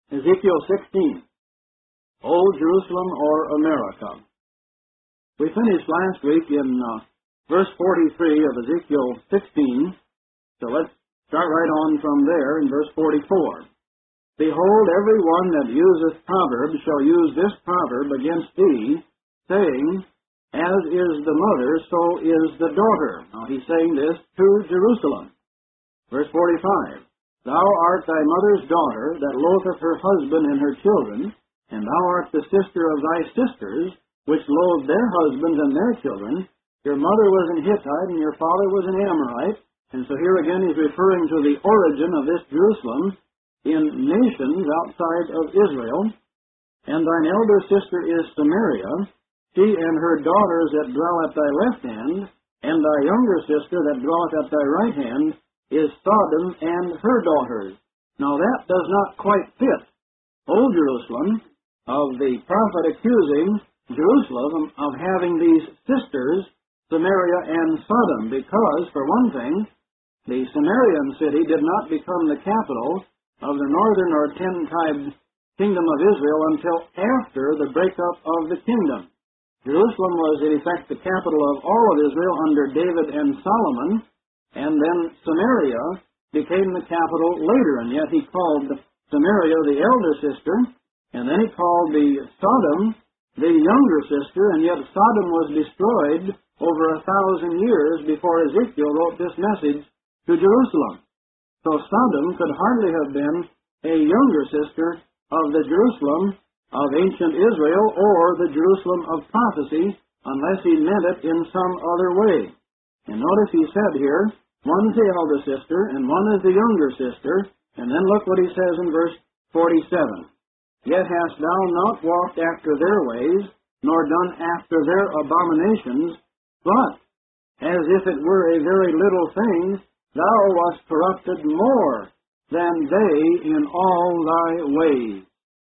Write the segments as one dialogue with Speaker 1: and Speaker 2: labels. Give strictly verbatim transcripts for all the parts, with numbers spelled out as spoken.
Speaker 1: Ezekiel sixteen, Old Jerusalem or America. We finished last week in uh, verse forty-three of Ezekiel sixteen, so let's start right on from there in verse forty-four. Behold, every one that useth proverbs shall use this proverb against thee, saying, As is the mother, so is the daughter. Now he's saying this to Jerusalem. Verse forty-five. Thou art thy mother's daughter, that loatheth her husband and her children, and thou art the sister of thy sisters, which loathe their husbands and their children. Your mother was an Hittite, and your father was an Amorite. And so here again he's referring to the origin of this Jerusalem in nations outside of Israel. And thine elder sister is Samaria, she and her daughters that dwell at thy left hand, and thy younger sister that dwelleth at thy right hand, is Sodom and her daughters. Now that does not quite fit Old Jerusalem of the prophet accusing Jerusalem of having these sisters, Samaria and Sodom, because, for one thing, the Samarian city did not become the capital of the northern or ten-tribe kingdom of Israel until after the breakup of the kingdom. Jerusalem was, in effect, the capital of all of Israel under David and Solomon, and then Samaria became the capital later, and yet he called Samaria the elder sister, and then he called the Sodom the younger sister, and yet Sodom was destroyed over a thousand years before Ezekiel wrote this message to Jerusalem. So Sodom could hardly have been a younger sister of the Jerusalem of ancient Israel or the Jerusalem of prophecy, unless he meant it in some other way. And notice he said here, one is the elder sister, and one is the younger sister, and then look what he says in verse forty-seven. Yet hast thou not walked after their ways, nor done after their abominations, but, as if it were a very little thing, thou wast corrupted more than they in all thy ways.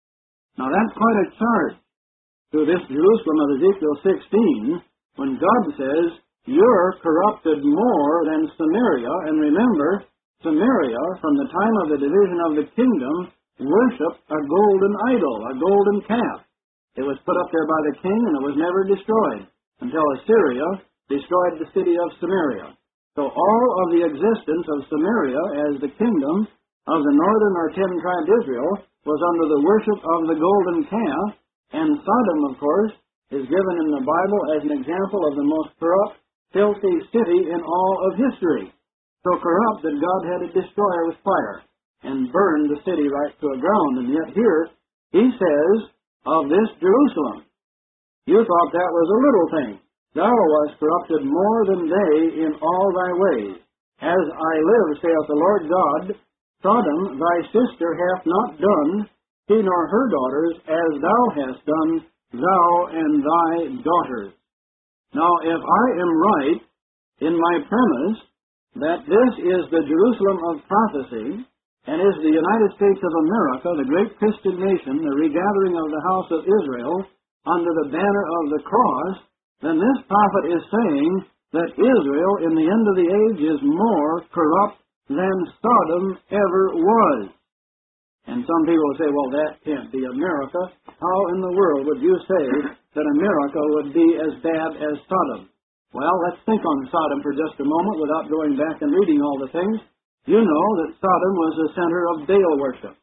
Speaker 1: Now that's quite a charge to this Jerusalem of Ezekiel sixteen, when God says, You're corrupted more than Samaria, and remember, Samaria, from the time of the division of the kingdom, worshipped a golden idol, a golden calf. It was put up there by the king, and it was never destroyed, until Assyria destroyed the city of Samaria. So all of the existence of Samaria as the kingdom of the northern or ten-tribe Israel was under the worship of the golden calf, and Sodom, of course, is given in the Bible as an example of the most corrupt, filthy city in all of history. So corrupt that God had to destroy her with fire and burn the city right to the ground. And yet here he says of this Jerusalem, you thought that was a little thing. Thou wast corrupted more than they in all thy ways. As I live, saith the Lord God, Sodom thy sister hath not done, she nor her daughters, as thou hast done, thou and thy daughters. Now, if I am right in my premise that this is the Jerusalem of prophecy, and is the United States of America, the great Christian nation, the regathering of the house of Israel, under the banner of the cross, then this prophet is saying that Israel in the end of the age is more corrupt than Sodom ever was. And some people will say, well, that can't be America. How in the world would you say that America would be as bad as Sodom? Well, let's think on Sodom for just a moment without going back and reading all the things. You know that Sodom was the center of Baal worship.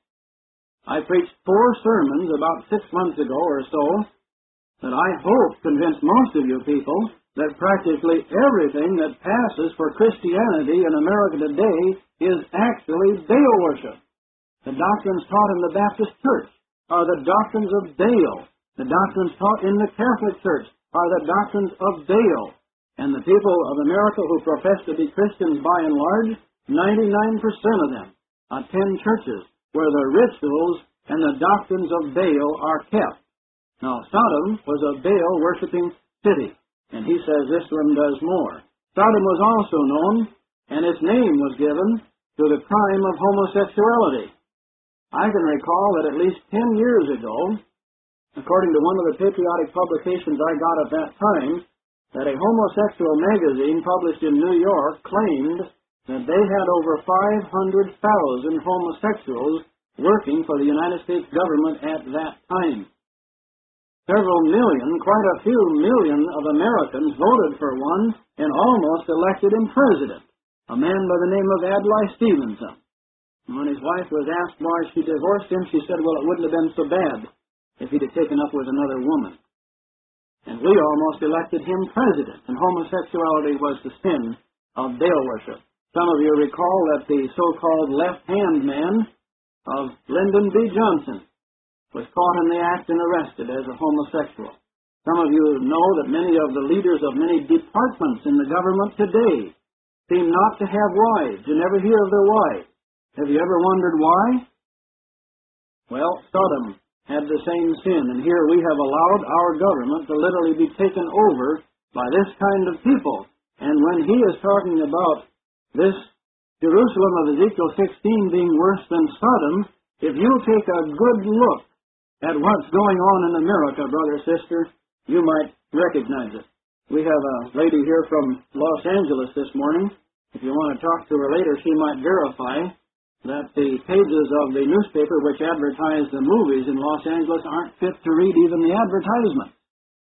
Speaker 1: I preached four sermons about six months ago or so that I hope convinced most of you people that practically everything that passes for Christianity in America today is actually Baal worship. The doctrines taught in the Baptist Church are the doctrines of Baal. The doctrines taught in the Catholic Church are the doctrines of Baal. And the people of America who profess to be Christians by and large, ninety-nine percent of them attend churches where the rituals and the doctrines of Baal are kept. Now, Sodom was a Baal-worshipping city, and he says this one does more. Sodom was also known, and its name was given to the crime of homosexuality. I can recall that at least ten years ago, according to one of the patriotic publications I got at that time, that a homosexual magazine published in New York claimed that they had over five hundred thousand homosexuals working for the United States government at that time. Several million, quite a few million of Americans voted for one and almost elected him president, a man by the name of Adlai Stevenson. And when his wife was asked why she divorced him, she said, well, it wouldn't have been so bad if he'd have taken up with another woman. And we almost elected him president, and homosexuality was the sin of Baal worship. Some of you recall that the so-called left-hand man of Lyndon B. Johnson was caught in the act and arrested as a homosexual. Some of you know that many of the leaders of many departments in the government today seem not to have wives. You never hear of their wives. Have you ever wondered why? Well, Sodom had the same sin, and here we have allowed our government to literally be taken over by this kind of people. And when he is talking about this Jerusalem of Ezekiel sixteen being worse than Sodom, if you take a good look at what's going on in America, brother, sister, you might recognize it. We have a lady here from Los Angeles this morning. If you want to talk to her later, she might verify that the pages of the newspaper which advertise the movies in Los Angeles aren't fit to read even the advertisement.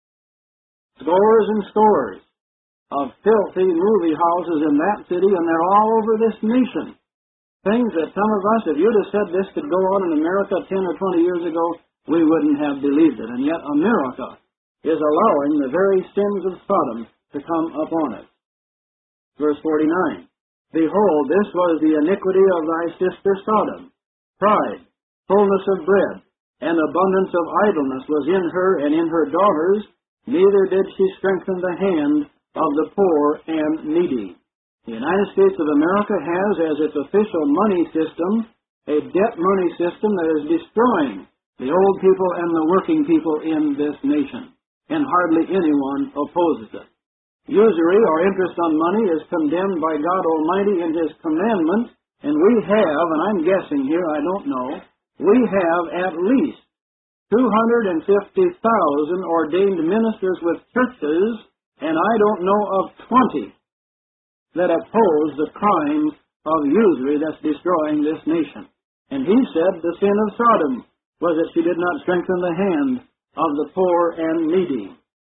Speaker 1: Scores and scores of filthy movie houses in that city, and they're all over this nation. Things that some of us, if you'd have said this could go on in America ten or twenty years ago, we wouldn't have believed it. And yet America is allowing the very sins of Sodom to come upon it. Verse forty-nine, behold, this was the iniquity of thy sister Sodom. Pride, fullness of bread, and abundance of idleness was in her and in her daughters, neither did she strengthen the hand of the poor and needy. The United States of America has as its official money system a debt money system that is destroying the old people and the working people in this nation, and hardly anyone opposes it. Usury or interest on money is condemned by God Almighty in His commandment, and we have, and I'm guessing here, I don't know, we have at least two hundred fifty thousand ordained ministers with churches, and I don't know of twenty that oppose the crime of usury that's destroying this nation. And he said the sin of Sodom was that she did not strengthen the hand of the poor and needy.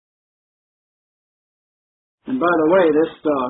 Speaker 1: And by the way, this, uh,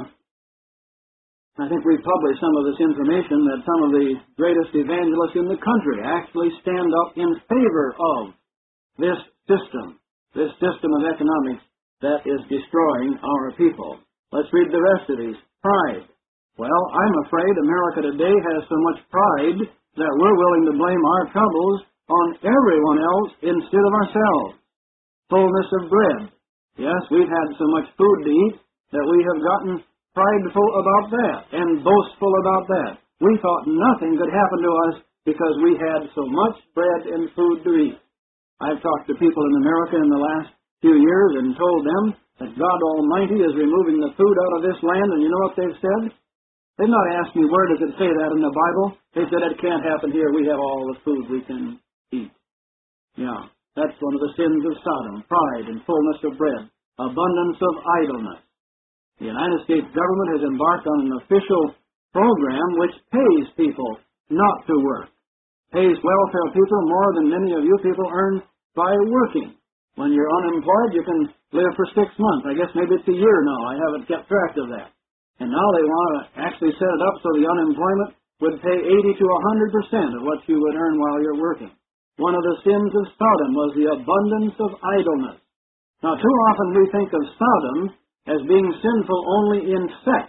Speaker 1: I think we've published some of this information that some of the greatest evangelists in the country actually stand up in favor of this system, this system of economics that is destroying our people. Let's read the rest of these. Pride. Well, I'm afraid America today has so much pride that we're willing to blame our troubles on everyone else instead of ourselves. Fullness of bread. Yes, we've had so much food to eat that we have gotten prideful about that and boastful about that. We thought nothing could happen to us because we had so much bread and food to eat. I've talked to people in America in the last few years and told them that God Almighty is removing the food out of this land, and you know what they've said? They've not asked me where does it say that in the Bible. They said it can't happen here. We have all the food we can eat. Yeah, that's one of the sins of Sodom, pride and fullness of bread, abundance of idleness. The United States government has embarked on an official program which pays people not to work, pays welfare people more than many of you people earn by working. When you're unemployed, you can live for six months. I guess maybe it's a year now. I haven't kept track of that. And now they want to actually set it up so the unemployment would pay eighty to one hundred percent of what you would earn while you're working. One of the sins of Sodom was the abundance of idleness. Now, too often we think of Sodom as being sinful only in sex.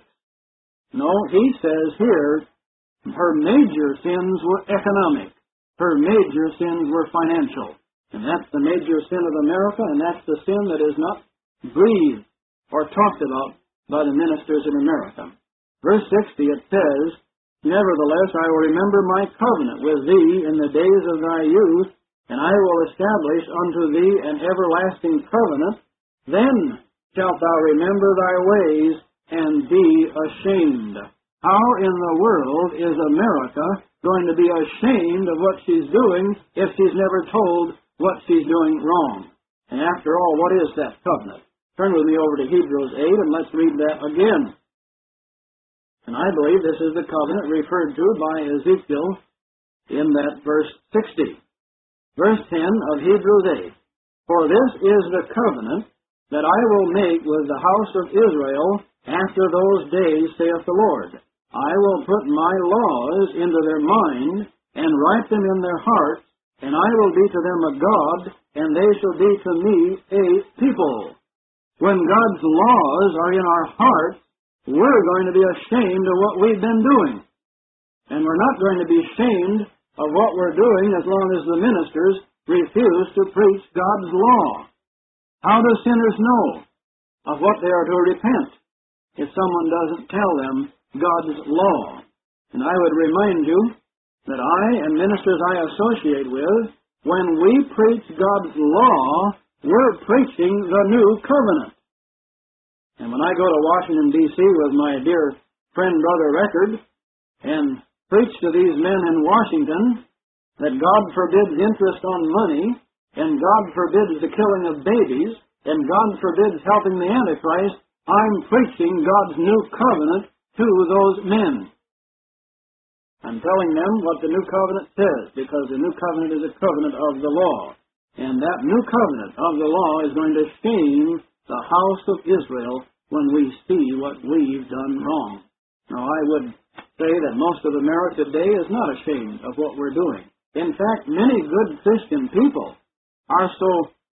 Speaker 1: No, he says here, her major sins were economic. Her major sins were financial. And that's the major sin of America, and that's the sin that is not breathed or talked about by the ministers in America. Verse sixty, it says, nevertheless, I will remember my covenant with thee in the days of thy youth, and I will establish unto thee an everlasting covenant. Then shalt thou remember thy ways and be ashamed. How in the world is America going to be ashamed of what she's doing if she's never told what she's doing wrong? And after all, what is that covenant? Turn with me over to Hebrews eight, and let's read that again. And I believe this is the covenant referred to by Ezekiel in that verse sixty. Verse ten of Hebrews eight. For this is the covenant that I will make with the house of Israel after those days, saith the Lord. I will put my laws into their mind, and write them in their hearts, and I will be to them a God, and they shall be to me a people. When God's laws are in our hearts, we're going to be ashamed of what we've been doing. And we're not going to be ashamed of what we're doing as long as the ministers refuse to preach God's law. How do sinners know of what they are to repent if someone doesn't tell them God's law? And I would remind you that I and ministers I associate with, when we preach God's law, we're preaching the new covenant. And when I go to Washington, D C with my dear friend, Brother Record, and preach to these men in Washington that God forbids interest on money, and God forbids the killing of babies, and God forbids helping the Antichrist, I'm preaching God's new covenant to those men. I'm telling them what the new covenant says, because the new covenant is a covenant of the law. And that new covenant of the law is going to shame the house of Israel when we see what we've done wrong. Now, I would say that most of America today is not ashamed of what we're doing. In fact, many good Christian people are so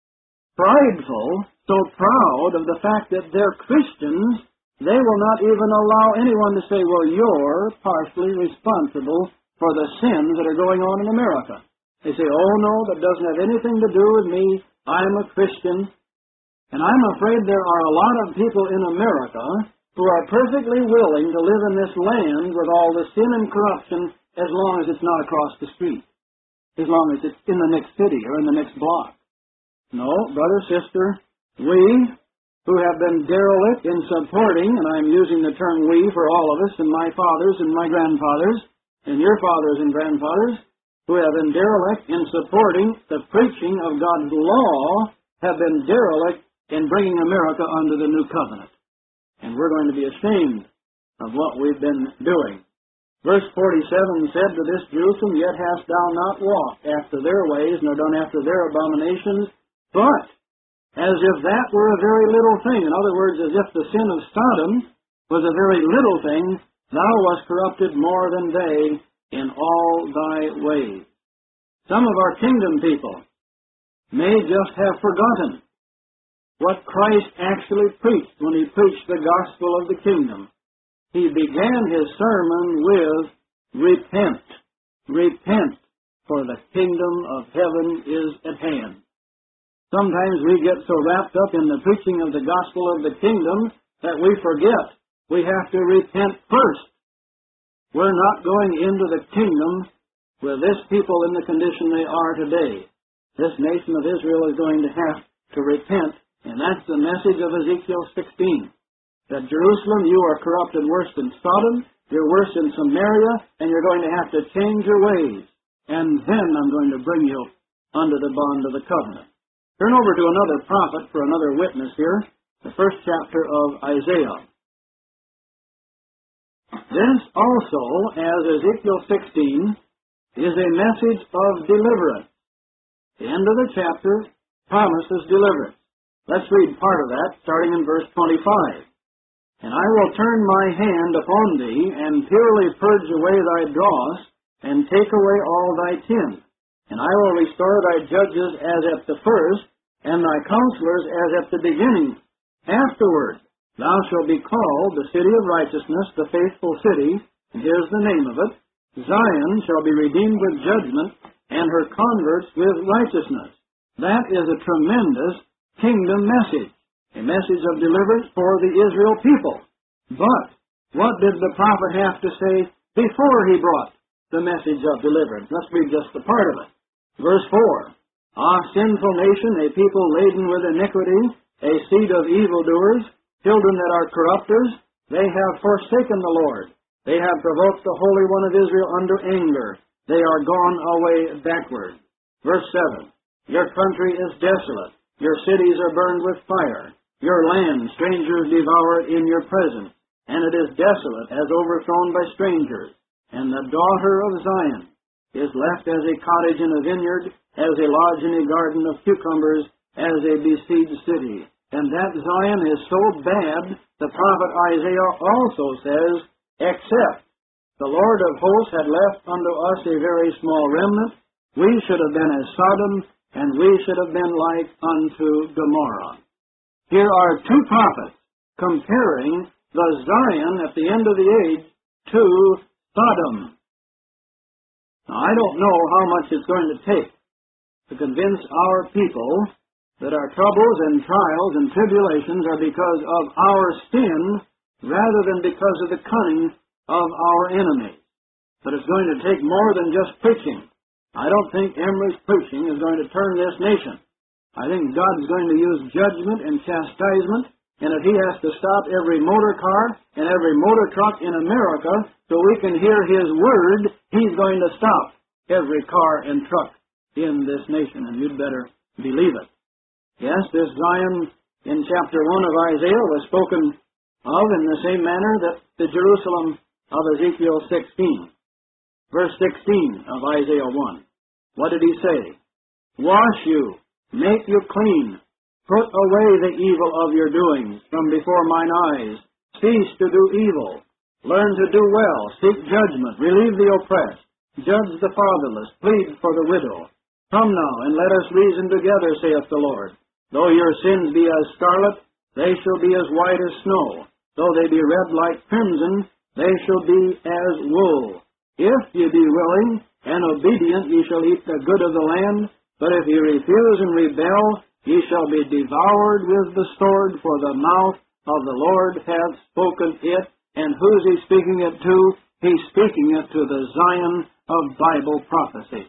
Speaker 1: prideful, so proud of the fact that they're Christians, they will not even allow anyone to say, well, you're partially responsible for the sins that are going on in America. They say, oh, no, that doesn't have anything to do with me. I'm a Christian. And I'm afraid there are a lot of people in America who are perfectly willing to live in this land with all the sin and corruption as long as it's not across the street, as long as it's in the next city or in the next block. No, brother, sister, we who have been derelict in supporting, and I'm using the term we for all of us, and my fathers and my grandfathers, and your fathers and grandfathers, who have been derelict in supporting the preaching of God's law, have been derelict in bringing America under the new covenant. And we're going to be ashamed of what we've been doing. Verse forty-seven said to this Jerusalem, yet hast thou not walked after their ways, nor done after their abominations, but as if that were a very little thing. In other words, as if the sin of Sodom was a very little thing, thou wast corrupted more than they in all thy ways. Some of our kingdom people may just have forgotten what Christ actually preached when he preached the gospel of the kingdom. He began his sermon with, repent, repent, for the kingdom of heaven is at hand. Sometimes we get so wrapped up in the preaching of the gospel of the kingdom that we forget we have to repent first. We're not going into the kingdom with this people in the condition they are today. This nation of Israel is going to have to repent, and that's the message of Ezekiel sixteen. That Jerusalem, you are corrupted worse than Sodom, you're worse than Samaria, and you're going to have to change your ways. And then I'm going to bring you under the bond of the covenant. Turn over to another prophet for another witness here, the first chapter of Isaiah. This also, as Ezekiel sixteen, is a message of deliverance. The end of the chapter promises deliverance. Let's read part of that, starting in verse twenty-five. And I will turn my hand upon thee, and purely purge away thy dross, and take away all thy tin. And I will restore thy judges as at the first, and thy counselors as at the beginning. Afterward thou shalt be called the city of righteousness, the faithful city, and here's the name of it. Zion shall be redeemed with judgment, and her converts with righteousness. That is a tremendous kingdom message, a message of deliverance for the Israel people. But what did the prophet have to say before he brought the message of deliverance? Let's read just the part of it. Verse four. Ah, sinful nation, a people laden with iniquity, a seed of evildoers, children that are corrupters, they have forsaken the Lord. They have provoked the Holy One of Israel under anger. They are gone away backward. Verse seven. Your country is desolate. Your cities are burned with fire. Your land strangers devour in your presence. And it is desolate, as overthrown by strangers. And the daughter of Zion is left as a cottage in a vineyard, as a lodge in a garden of cucumbers, as a besieged city. And that Zion is so bad, the prophet Isaiah also says, except the Lord of hosts had left unto us a very small remnant, we should have been as Sodom, and we should have been like unto Gomorrah. Here are two prophets comparing the Zion at the end of the age to Sodom. Now, I don't know how much it's going to take to convince our people that our troubles and trials and tribulations are because of our sin rather than because of the cunning of our enemies. But it's going to take more than just preaching. I don't think Emery's preaching is going to turn this nation. I think God's going to use judgment and chastisement, and if He has to stop every motor car and every motor truck in America so we can hear His word, He's going to stop every car and truck in this nation, and you'd better believe it. Yes, this Zion in chapter one of Isaiah was spoken of in the same manner that the Jerusalem of Ezekiel sixteen. Verse sixteen of Isaiah one. What did he say? Wash you, make you clean, put away the evil of your doings from before mine eyes. Cease to do evil, learn to do well, seek judgment, relieve the oppressed, judge the fatherless, plead for the widow. Come now, and let us reason together, saith the Lord. Though your sins be as scarlet, they shall be as white as snow. Though they be red like crimson, they shall be as wool. If ye be willing and obedient, ye shall eat the good of the land. But if ye refuse and rebel, ye shall be devoured with the sword, for the mouth of the Lord hath spoken it. And who's he speaking it to? He's speaking it to the Zion of Bible prophecy.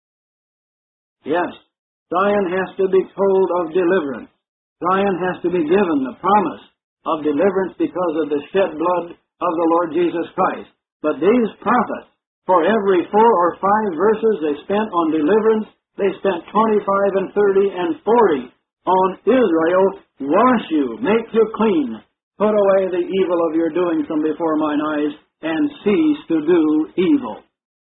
Speaker 1: Yes, Zion has to be told of deliverance. Zion has to be given the promise of deliverance because of the shed blood of the Lord Jesus Christ. But these prophets, for every four or five verses they spent on deliverance, they spent twenty-five and thirty and forty on Israel. Wash you, make you clean, put away the evil of your doing from before mine eyes, and cease to do evil.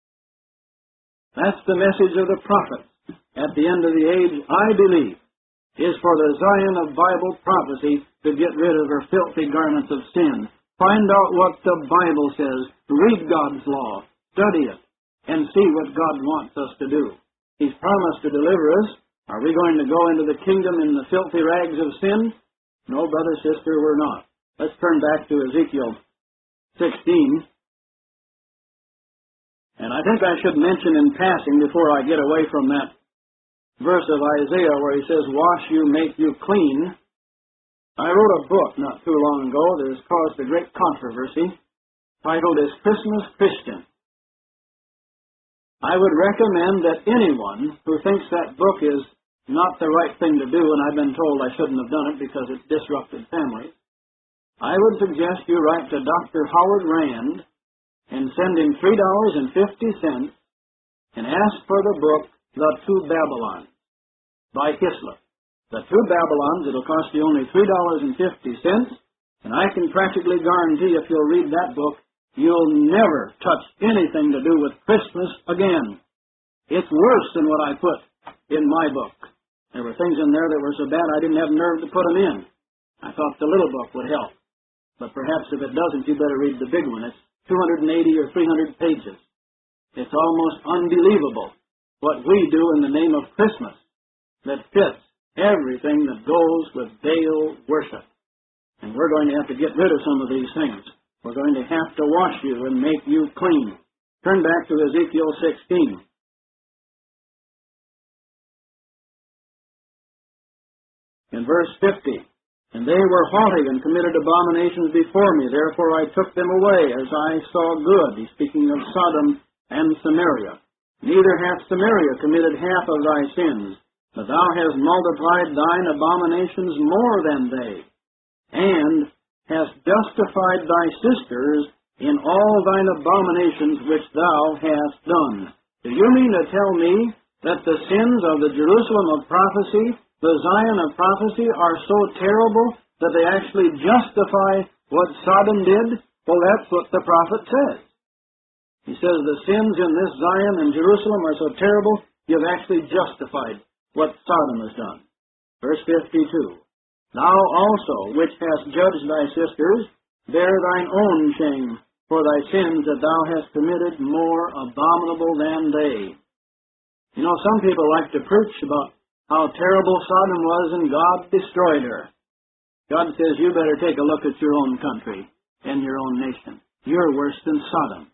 Speaker 1: That's the message of the prophet. At the end of the age, I believe, is for the Zion of Bible prophecy to get rid of her filthy garments of sin. Find out what the Bible says. Read God's law. Study it. And see what God wants us to do. He's promised to deliver us. Are we going to go into the kingdom in the filthy rags of sin? No, brother, sister, we're not. Let's turn back to Ezekiel sixteen. And I think I should mention in passing, before I get away from that verse of Isaiah where he says, wash you, make you clean. I wrote a book not too long ago that has caused a great controversy, titled Is Christmas Christian? I would recommend that anyone who thinks that book is not the right thing to do, and I've been told I shouldn't have done it because it disrupted families, I would suggest you write to Doctor Howard Rand and send him three dollars and fifty cents and ask for the book, The Two Babylons, by Kislev. The Two Babylons, it'll cost you only three dollars and fifty cents, and I can practically guarantee if you'll read that book, you'll never touch anything to do with Christmas again. It's worse than what I put in my book. There were things in there that were so bad I didn't have nerve to put them in. I thought the little book would help. But perhaps if it doesn't, you better read the big one. It's two hundred eighty or three hundred pages. It's almost unbelievable what we do in the name of Christmas that fits everything that goes with Baal worship. And we're going to have to get rid of some of these things. We're going to have to wash you and make you clean. Turn back to Ezekiel sixteen. In verse fifty, and they were haughty and committed abominations before me, therefore I took them away as I saw good. He's speaking of Sodom and Samaria. Neither hath Samaria committed half of thy sins, but thou hast multiplied thine abominations more than they, and hast justified thy sisters in all thine abominations which thou hast done. Do you mean to tell me that the sins of the Jerusalem of prophecy, the Zion of prophecy, are so terrible that they actually justify what Sodom did? Well, that's what the prophet says. He says the sins in this Zion and Jerusalem are so terrible, you've actually justified what Sodom has done. Verse fifty-two, thou also, which hast judged thy sisters, bear thine own shame for thy sins that thou hast committed more abominable than they. You know, some people like to preach about how terrible Sodom was and God destroyed her. God says you better take a look at your own country and your own nation. You're worse than Sodom.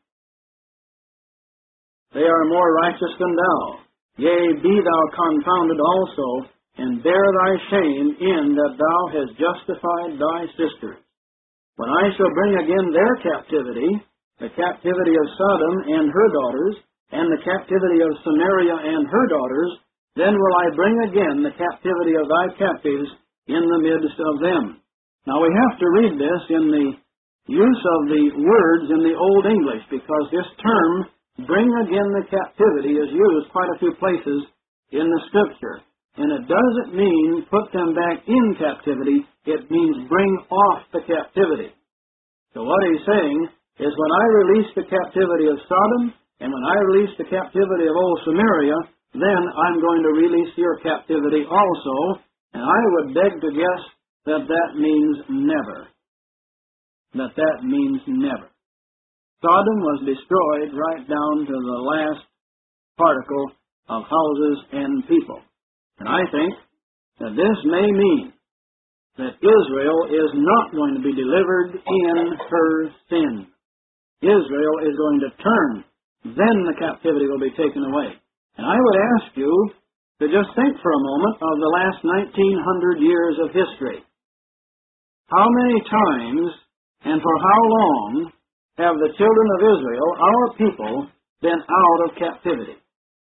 Speaker 1: They are more righteous than thou. Yea, be thou confounded also, and bear thy shame in that thou hast justified thy sisters. When I shall bring again their captivity, the captivity of Sodom and her daughters, and the captivity of Samaria and her daughters, then will I bring again the captivity of thy captives in the midst of them. Now we have to read this in the use of the words in the Old English, because this term, bring again the captivity, is used quite a few places in the Scripture. And it doesn't mean put them back in captivity, it means bring off the captivity. So what he's saying is when I release the captivity of Sodom, and when I release the captivity of old Samaria, then I'm going to release your captivity also, and I would beg to guess that that means never. That that means never. Sodom was destroyed right down to the last particle of houses and people. And I think that this may mean that Israel is not going to be delivered in her sin. Israel is going to turn. Then the captivity will be taken away. And I would ask you to just think for a moment of the last nineteen hundred years of history. How many times and for how long have the children of Israel, our people, been out of captivity?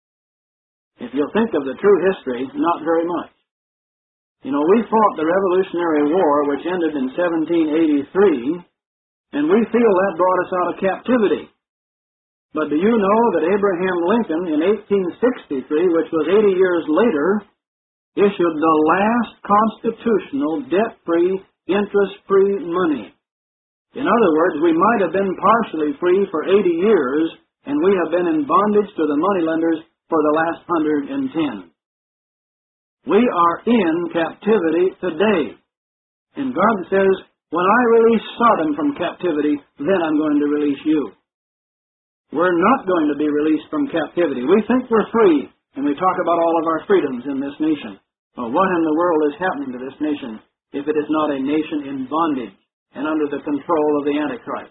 Speaker 1: If you'll think of the true history, not very much. You know, we fought the Revolutionary War, which ended in seventeen eighty-three, and we feel that brought us out of captivity. But do you know that Abraham Lincoln in eighteen sixty-three, which was eighty years later, issued the last constitutional debt-free, interest-free money? In other words, we might have been partially free for eighty years, and we have been in bondage to the moneylenders for the last one hundred ten. We are in captivity today. And God says, when I release Sodom from captivity, then I'm going to release you. We're not going to be released from captivity. We think we're free, and we talk about all of our freedoms in this nation. Well, what in the world is happening to this nation if it is not a nation in bondage and under the control of the Antichrist?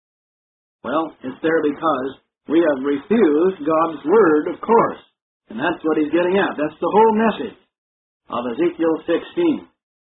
Speaker 1: Well, it's there because we have refused God's Word, of course. And that's what he's getting at. That's the whole message of Ezekiel sixteen.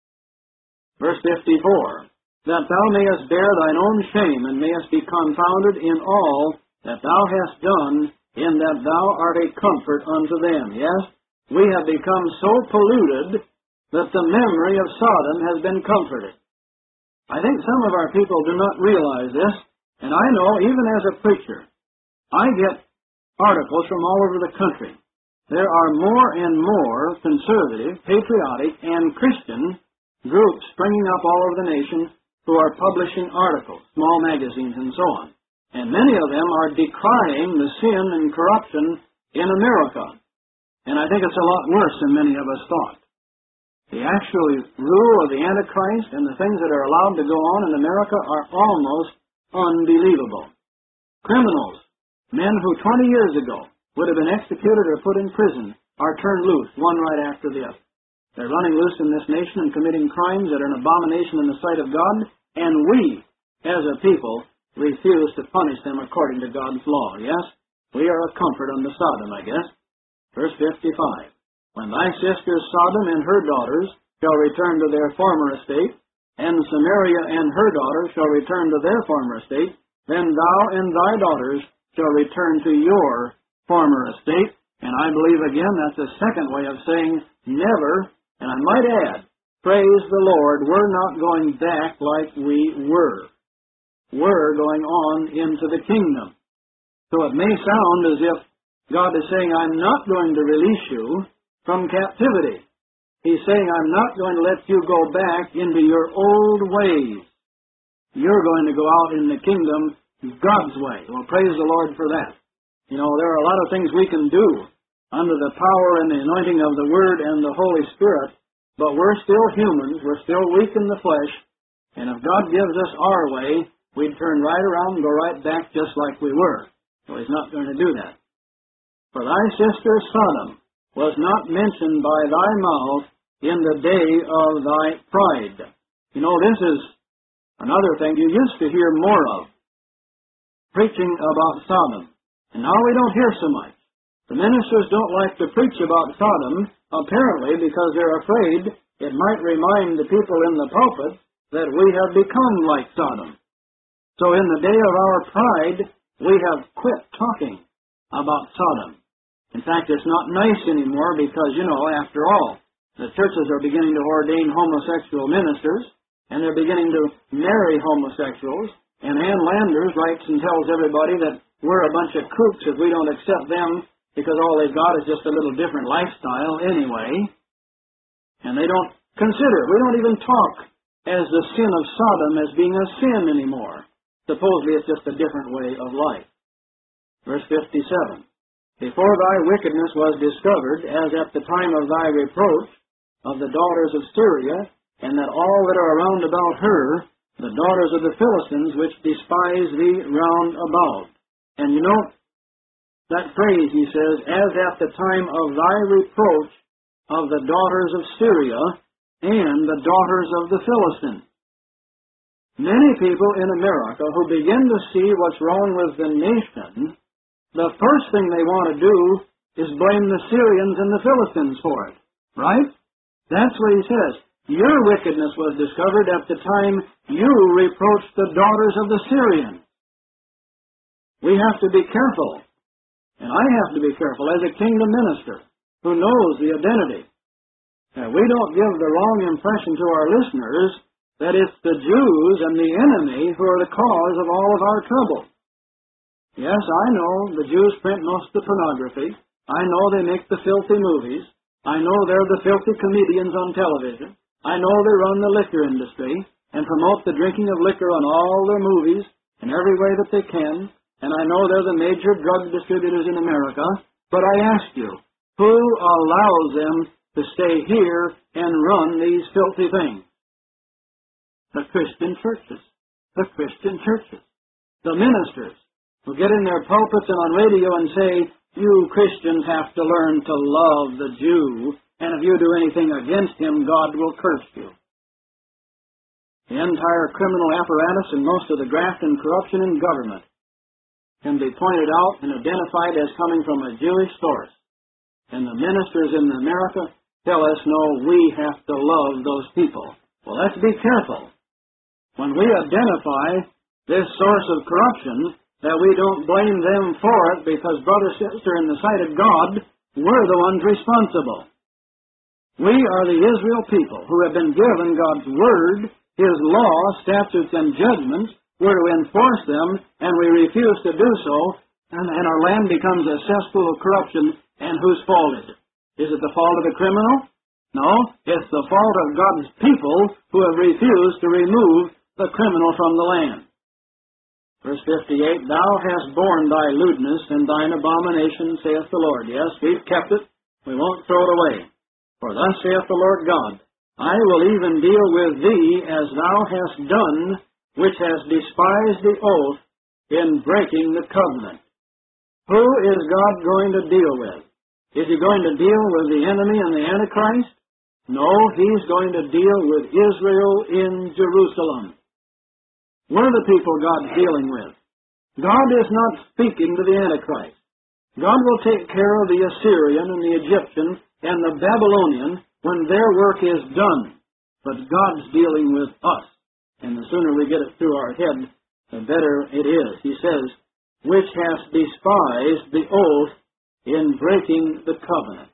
Speaker 1: Verse fifty-four, that thou mayest bear thine own shame, and mayest be confounded in all that thou hast done, in that thou art a comfort unto them. Yes, we have become so polluted that the memory of Sodom has been comforted. I think some of our people do not realize this, and I know, even as a preacher, I get articles from all over the country. There are more and more conservative, patriotic, and Christian groups springing up all over the nation who are publishing articles, small magazines, and so on. And many of them are decrying the sin and corruption in America. And I think it's a lot worse than many of us thought. The actual rule of the Antichrist and the things that are allowed to go on in America are almost unbelievable. Criminals, men who twenty years ago would have been executed or put in prison, are turned loose, one right after the other. They're running loose in this nation and committing crimes that are an abomination in the sight of God, and we, as a people, refuse to punish them according to God's law. Yes, we are a comfort unto Sodom, I guess. Verse fifty-five, when thy sister Sodom and her daughters shall return to their former estate, and Samaria and her daughters shall return to their former estate, then thou and thy daughters shall return to your former estate. And I believe, again, that's a second way of saying never, and I might add, praise the Lord, we're not going back like we were. We're going on into the kingdom. So it may sound as if God is saying, I'm not going to release you from captivity. He's saying, I'm not going to let you go back into your old ways. You're going to go out in the kingdom God's way. Well, praise the Lord for that. You know, there are a lot of things we can do under the power and the anointing of the Word and the Holy Spirit, but we're still humans, we're still weak in the flesh, and if God gives us our way, we'd turn right around and go right back just like we were. So He's not going to do that. For thy sister Sodom was not mentioned by thy mouth in the day of thy pride. You know, this is another thing you used to hear more of, preaching about Sodom. And now we don't hear so much. The ministers don't like to preach about Sodom, apparently because they're afraid it might remind the people in the pulpit that we have become like Sodom. So in the day of our pride, we have quit talking about Sodom. In fact, it's not nice anymore because, you know, after all, the churches are beginning to ordain homosexual ministers, and they're beginning to marry homosexuals, and Ann Landers writes and tells everybody that we're a bunch of kooks if we don't accept them because all they've got is just a little different lifestyle anyway. And they don't consider, we don't even talk as the sin of Sodom as being a sin anymore. Supposedly it's just a different way of life. Verse fifty-seven. Before thy wickedness was discovered, as at the time of thy reproach of the daughters of Syria, and that all that are round about her, the daughters of the Philistines, which despise thee round about. And you know, that phrase, he says, as at the time of thy reproach of the daughters of Syria and the daughters of the Philistines. Many people in America who begin to see what's wrong with the nation, the first thing they want to do is blame the Syrians and the Philistines for it. Right? That's what he says. Your wickedness was discovered at the time you reproached the daughters of the Syrians. We have to be careful, and I have to be careful as a kingdom minister who knows the identity. That we don't give the wrong impression to our listeners that it's the Jews and the enemy who are the cause of all of our trouble. Yes, I know the Jews print most of the pornography. I know they make the filthy movies. I know they're the filthy comedians on television. I know they run the liquor industry and promote the drinking of liquor on all their movies in every way that they can. And I know they're the major drug distributors in America. But I ask you, who allows them to stay here and run these filthy things? The Christian churches. The Christian churches. The ministers who get in their pulpits and on radio and say, you Christians have to learn to love the Jew, and if you do anything against him, God will curse you. The entire criminal apparatus and most of the graft and corruption in government can be pointed out and identified as coming from a Jewish source. And the ministers in America tell us, no, we have to love those people. Well, let's be careful. When we identify this source of corruption, that we don't blame them for it because, brother, sister, in the sight of God, we're the ones responsible. We are the Israel people who have been given God's Word, His law, statutes, and judgments. We're to enforce them, and we refuse to do so, and, and our land becomes a cesspool of corruption, and whose fault is it? Is it the fault of the criminal? No, it's the fault of God's people who have refused to remove the criminal from the land. Verse fifty-eight, thou hast borne thy lewdness and thine abomination, saith the Lord. Yes, we've kept it. We won't throw it away. For thus saith the Lord God, I will even deal with thee as thou hast done, which hast despised the oath in breaking the covenant. Who is God going to deal with? Is he going to deal with the enemy and the Antichrist? No, he's going to deal with Israel in Jerusalem. We're the people God's dealing with. God is not speaking to the Antichrist. God will take care of the Assyrian and the Egyptian and the Babylonian when their work is done. But God's dealing with us. And the sooner we get it through our head, the better it is. He says, which hast despised the oath in breaking the covenant.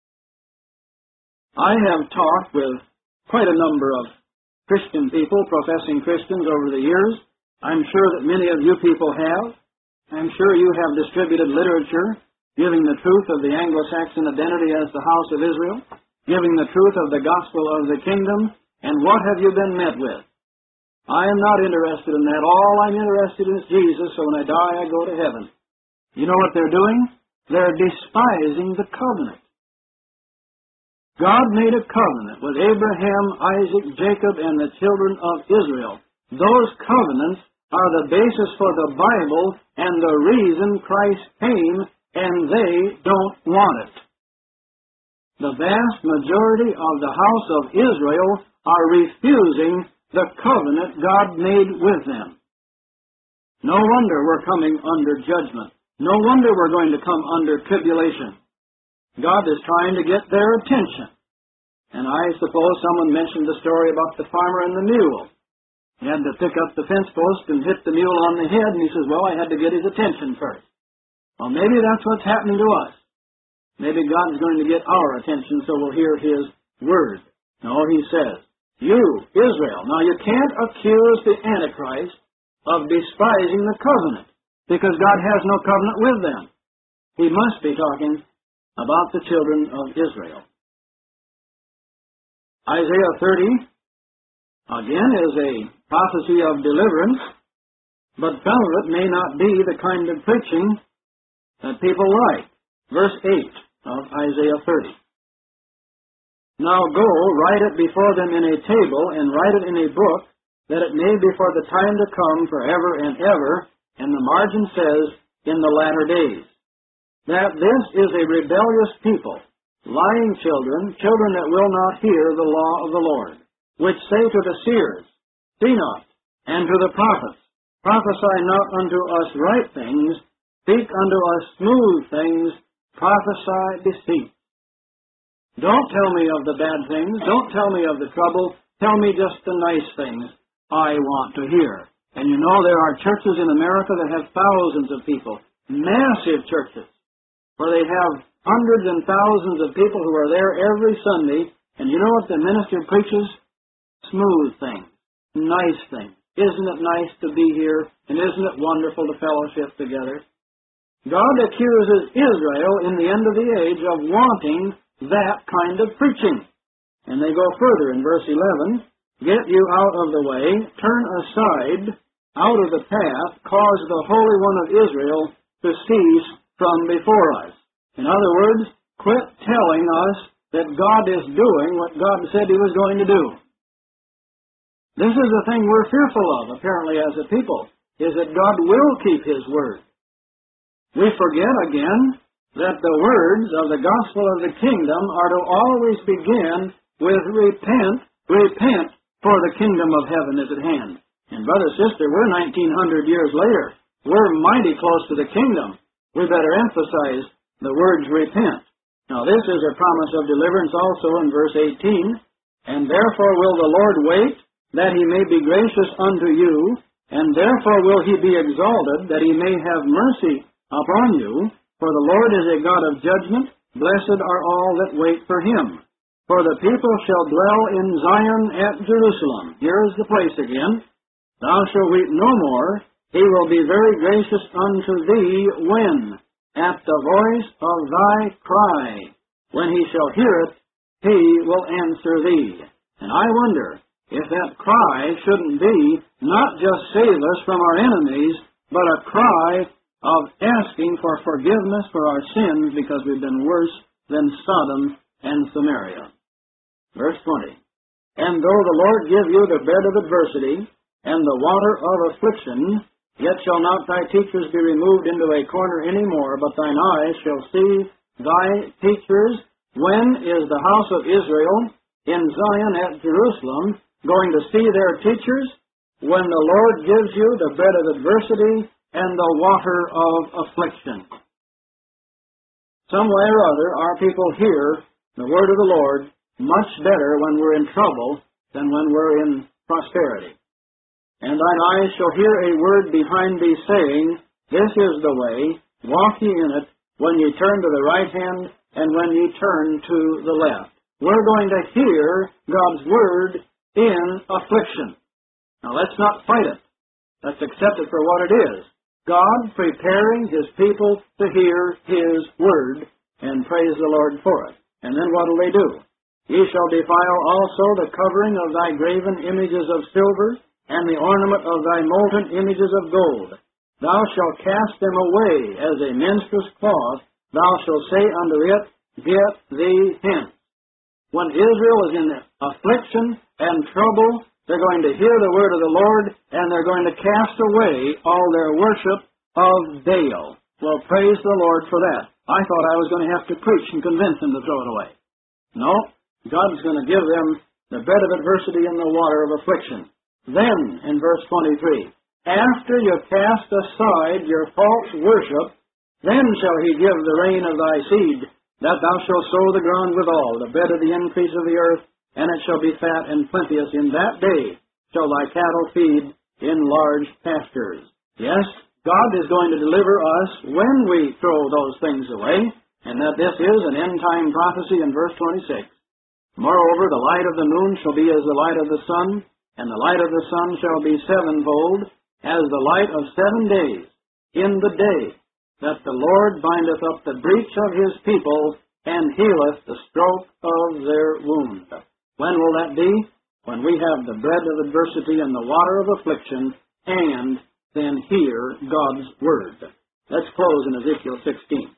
Speaker 1: I have talked with quite a number of Christian people, professing Christians over the years. I'm sure that many of you people have. I'm sure you have distributed literature giving the truth of the Anglo-Saxon identity as the house of Israel, giving the truth of the gospel of the kingdom, and what have you been met with? I am not interested in that. All I'm interested in is Jesus, so when I die, I go to heaven. You know what they're doing? They're despising the covenant. God made a covenant with Abraham, Isaac, Jacob, and the children of Israel. Those covenants are the basis for the Bible and the reason Christ came, and they don't want it. The vast majority of the house of Israel are refusing the covenant God made with them. No wonder we're coming under judgment. No wonder we're going to come under tribulation. God is trying to get their attention. And I suppose someone mentioned the story about the farmer and the mule. He had to pick up the fence post and hit the mule on the head, and he says, well, I had to get his attention first. Well, maybe that's what's happening to us. Maybe God's going to get our attention so we'll hear His word. No, He says, you, Israel. Now, you can't accuse the Antichrist of despising the covenant, because God has no covenant with them. He must be talking about the children of Israel. Isaiah thirty, again, is a prophecy of deliverance, but some of it may not be the kind of preaching that people like. Verse eight of Isaiah thirty. Now go, write it before them in a table, and write it in a book, that it may be for the time to come forever and ever, and the margin says, in the latter days. That this is a rebellious people, lying children, children that will not hear the law of the Lord, which say to the seers, see not, and to the prophets, prophesy not unto us right things, speak unto us smooth things, prophesy deceit. Don't tell me of the bad things, don't tell me of the trouble, tell me just the nice things I want to hear. And you know there are churches in America that have thousands of people, massive churches, where they have hundreds and thousands of people who are there every Sunday, and you know what the minister preaches? Smooth things, nice things. Isn't it nice to be here, and isn't it wonderful to fellowship together? God accuses Israel in the end of the age of wanting that kind of preaching. And they go further in verse eleven, get you out of the way, turn aside out of the path, cause the Holy One of Israel to cease from before us. In other words, quit telling us that God is doing what God said He was going to do. This is the thing we're fearful of, apparently, as a people, is that God will keep His word. We forget again that the words of the gospel of the kingdom are to always begin with repent, repent, for the kingdom of heaven is at hand. And brother, sister, we're nineteen hundred years later. We're mighty close to the kingdom. We better emphasize the words repent. Now this is a promise of deliverance also in verse eighteen. And therefore will the Lord wait, that He may be gracious unto you, and therefore will He be exalted, that He may have mercy upon you. For the Lord is a God of judgment, blessed are all that wait for Him. For the people shall dwell in Zion at Jerusalem. Here is the place again. Thou shalt weep no more. He will be very gracious unto thee when? At the voice of thy cry. When He shall hear it, He will answer thee. And I wonder if that cry shouldn't be not just save us from our enemies, but a cry of asking for forgiveness for our sins because we've been worse than Sodom and Samaria. Verse twenty. And though the Lord give you the bread of adversity and the water of affliction, yet shall not thy teachers be removed into a corner any more, but thine eyes shall see thy teachers. When is the house of Israel in Zion at Jerusalem going to see their teachers? When the Lord gives you the bread of adversity and the water of affliction. Some way or other, our people hear the word of the Lord much better when we're in trouble than when we're in prosperity. And thine eyes shall hear a word behind thee saying, this is the way, walk ye in it, when ye turn to the right hand, and when ye turn to the left. We're going to hear God's word in affliction. Now let's not fight it. Let's accept it for what it is. God preparing His people to hear His word, and praise the Lord for it. And then what will they do? Ye shall defile also the covering of thy graven images of silver, and the ornament of thy molten images of gold. Thou shalt cast them away as a minstrel's cloth. Thou shalt say unto it, Get thee hence. When Israel is in affliction and trouble, they're going to hear the word of the Lord, and they're going to cast away all their worship of Baal. Well, praise the Lord for that. I thought I was going to have to preach and convince them to throw it away. No, God's going to give them the bed of adversity and the water of affliction. Then, in verse twenty-three, after you cast aside your false worship, then shall he give the rain of thy seed, that thou shalt sow the ground withal, the bed of the increase of the earth, and it shall be fat and plenteous. In that day shall thy cattle feed in large pastures. Yes, God is going to deliver us when we throw those things away, and that this is an end-time prophecy in verse twenty-six. Moreover, the light of the moon shall be as the light of the sun, and the light of the sun shall be sevenfold, as the light of seven days, in the day that the Lord bindeth up the breach of his people, and healeth the stroke of their wound. When will that be? When we have the bread of adversity and the water of affliction, and then hear God's word. Let's close in Ezekiel sixteen.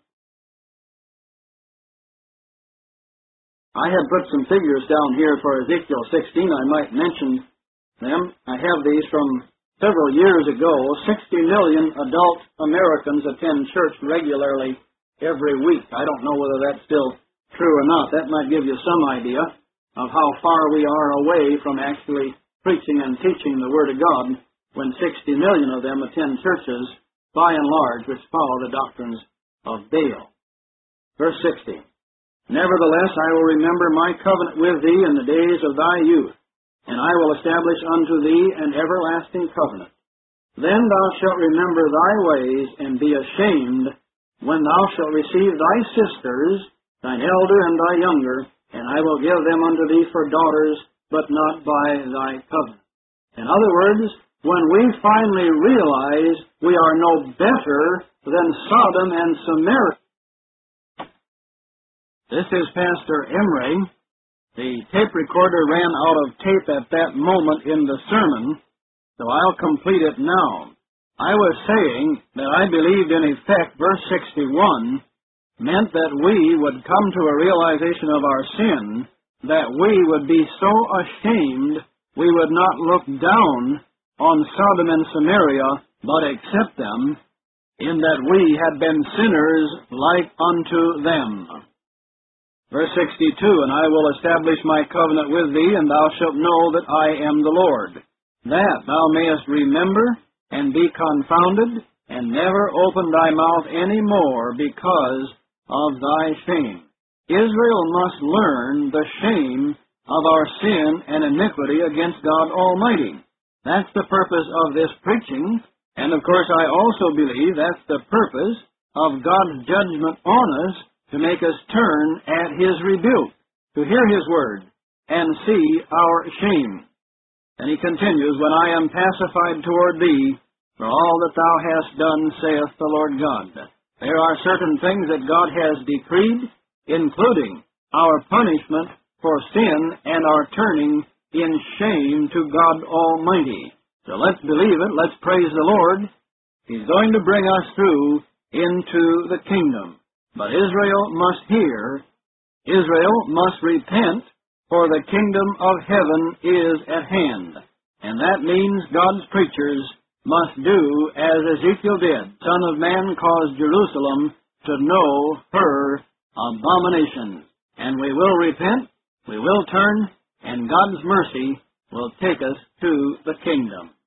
Speaker 1: I have put some figures down here for Ezekiel sixteen. I might mention them. I have these from several years ago. sixty million adult Americans attend church regularly every week. I don't know whether that's still true or not. That might give you some idea of how far we are away from actually preaching and teaching the Word of God, when sixty million of them attend churches, by and large, which follow the doctrines of Baal. Verse sixty, Nevertheless, I will remember my covenant with thee in the days of thy youth, and I will establish unto thee an everlasting covenant. Then thou shalt remember thy ways, and be ashamed, when thou shalt receive thy sisters, thine elder and thy younger, and I will give them unto thee for daughters, but not by thy covenant. In other words, when we finally realize we are no better than Sodom and Samaria. This is Pastor Emery. The tape recorder ran out of tape at that moment in the sermon, so I'll complete it now. I was saying that I believed in effect verse sixty-one meant that we would come to a realization of our sin, that we would be so ashamed we would not look down on Sodom and Samaria, but accept them, in that we had been sinners like unto them. Verse sixty-two, And I will establish my covenant with thee, and thou shalt know that I am the Lord, that thou mayest remember and be confounded, and never open thy mouth any more because of thy shame. Israel must learn the shame of our sin and iniquity against God Almighty. That's the purpose of this preaching, and of course I also believe that's the purpose of God's judgment on us, to make us turn at His rebuke, to hear His word, and see our shame. And He continues, When I am pacified toward thee, for all that thou hast done, saith the Lord God. There are certain things that God has decreed, including our punishment for sin and our turning in shame to God Almighty. So let's believe it. Let's praise the Lord. He's going to bring us through into the kingdom. But Israel must hear, Israel must repent, for the kingdom of heaven is at hand. And that means God's preachers must do as Ezekiel did. Son of man, cause Jerusalem to know her abominations. And we will repent, we will turn, and God's mercy will take us to the kingdom.